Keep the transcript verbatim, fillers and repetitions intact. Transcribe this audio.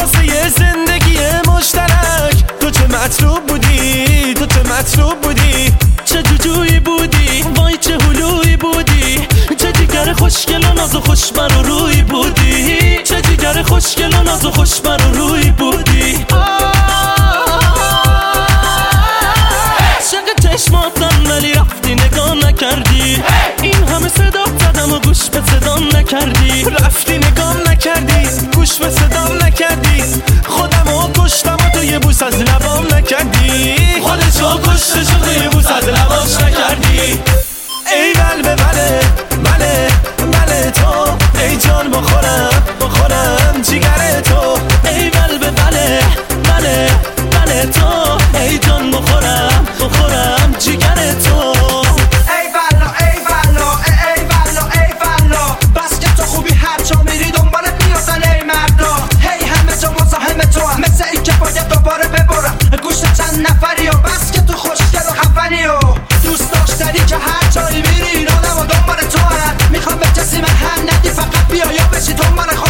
واسه یه زندگی مشترک. تو چه مطلوب بودی، تو چه مطلوب بودی، چه جوجویی بودی، وای چه هلویی بودی، چه جیگر خوشگل و ناز و خوشبر و روی بودی، چه جیگر خوشگل و ناز و خوشبر و روی بودی. عشق چشماتم ولی رفتی نگاه نکردی، این همه صدا زدم و گوش به صدام نکردی، رفتی نگاه نکردی، گوش به صدام نکردی، خودمو کشتم و تو یه بوس از لبام نکردی، خودشو کشته شد و یه بوس از لباش نکردی. ای قلب بله بله بله تو، ای جان بخورم بخورم جیگر تو، ای قلب بله بله بله تو، ای جان بخورم بخورم جیگر تو. ای والا ای والا ای والا ای والا، بس که تو خوبی هر جا میری دنبالت میازن ای مردا، هی همه جا مزاحم تو هم مثل این که باید دوباره ببرم گوشت چند نفری، و بس که تو خوشگل و خفنی و دوست داشتنی که هر جایی میری این آدم و دنبال تو هم میخوام به کسی من هم ندی، فقط بیا یا بشی دنبال